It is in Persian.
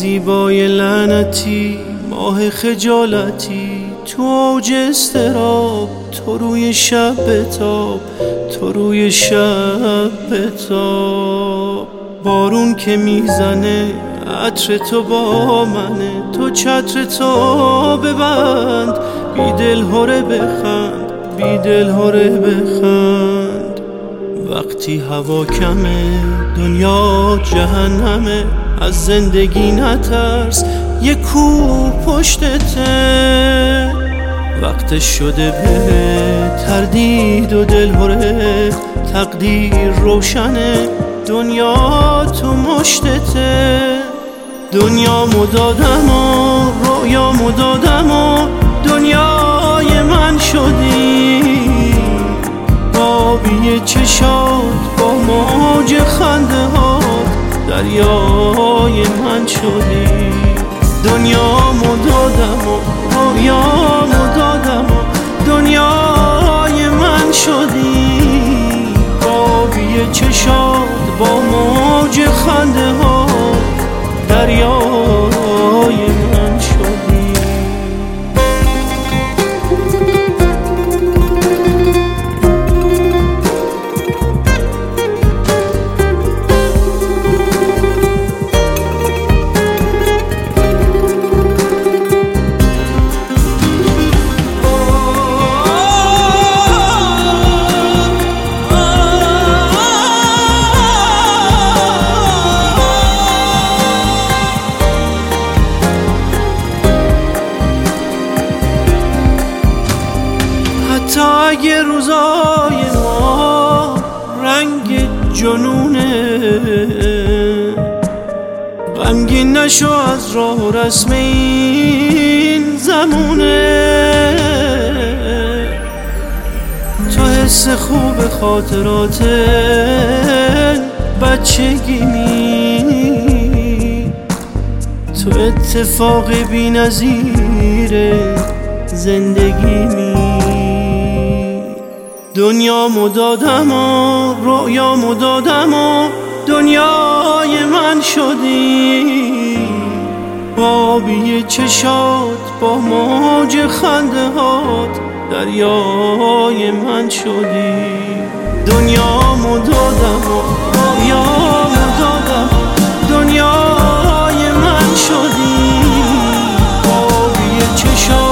زیبای لعنتی، ماه خجالتی، تو اوج اضطراب، تو روی شب بتاب، تو روی شب بتاب. بارون که میزنه عطر تو با منه، تو چتر تو ببند، بی دل هره بخند، بی دل هره بخند. وقتی هوا کمه دنیا جهنمه، از زندگی نترس یه کوه پشتته. وقتش شده به تردید و دلهره، تقدیر روشنه دنیا تو مشتته. دنیا مدادم و رویا مدادم و دنیای من شدی، آبی چشات با موج خنده هات دریای من شدی. دنیا مدادم و رویا مدادم و دنیای من شدی، آبی چشات با موج خنده هات دریای من شدی. تا اگه روزای ما رنگ جنونه، غمگین نشو از راه و رسم این زمونه. تو حس خوب خاطرات بچگی می، تو اتفاق بی نظیر زندگی می. دنیا مدادم و رویا مدادم و دنیای من شدی، آبی چشات با موج خنده هات دریای من شدی. دنیا مدادم و رویا مدادم و دنیای من شدی، آبی چشات